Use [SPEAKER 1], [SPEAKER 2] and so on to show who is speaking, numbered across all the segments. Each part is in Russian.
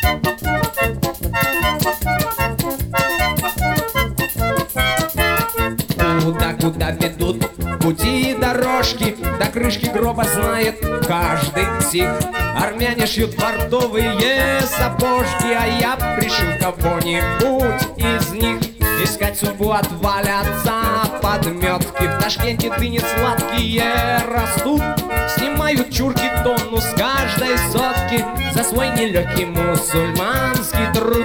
[SPEAKER 1] Куда ведут пути и дорожки, до крышки гроба знает каждый псих. Армяне шьют бордовые сапожки, а я пришил кого-нибудь из них. Искать судьбу отвалятся подметки, в Ташкенте дыни сладкие растут. Снимают чурки тонну с каждой сотки за свой нелегкий мусульманский труд.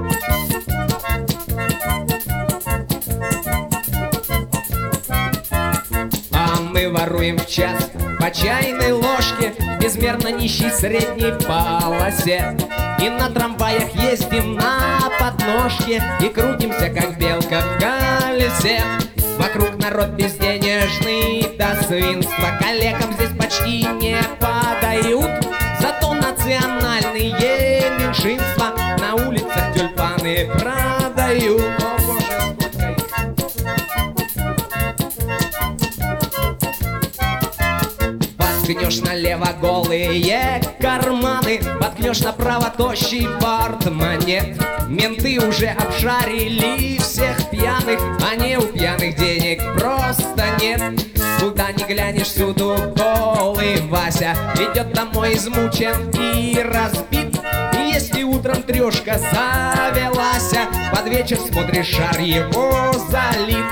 [SPEAKER 1] Мы воруем в час по чайной ложке, безмерно нищей средней полосе. И на трамваях ездим на подножке и крутимся, как белка в колесе. Вокруг народ безденежный до свинства, коллегам здесь почти не подают. Зато национальные меньшинства на улицах тюльпаны продают. Воткнешь налево голые карманы, воткнешь направо тощий портмонет. Менты уже обшарили всех пьяных, а не у пьяных денег просто нет. Куда ни глянешь, всюду голый Вася идет домой измучен и разбит. И если утром трешка завелась, под вечер смотришь, шар его залит.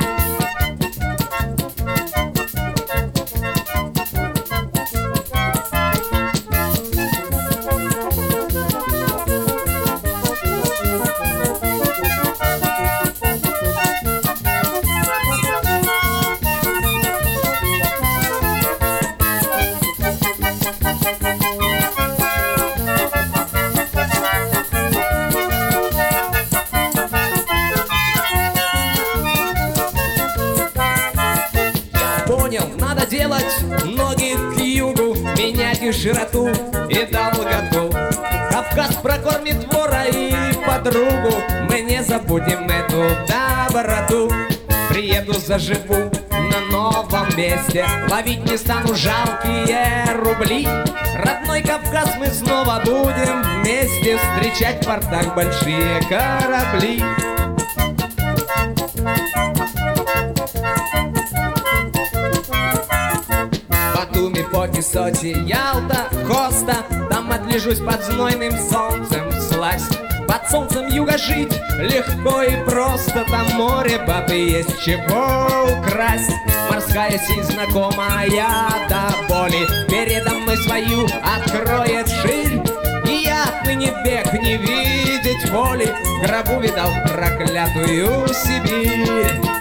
[SPEAKER 1] Надо делать ноги к югу, менять их широту и долготу. Кавказ прокормит вора и подругу, мы не забудем эту доброту. Приеду, заживу на новом месте, ловить не стану жалкие рубли. Родной Кавказ мы снова будем вместе встречать в портах большие корабли. Поки Сочи, Ялта, Коста, там отлежусь под знойным солнцем всласть. Под солнцем юга жить легко и просто, там море, бабы, есть чего украсть. Морская синь знакомая до боли передо мной свою откроет ширь. И я отныне век не видеть воли, в гробу видал проклятую Сибирь.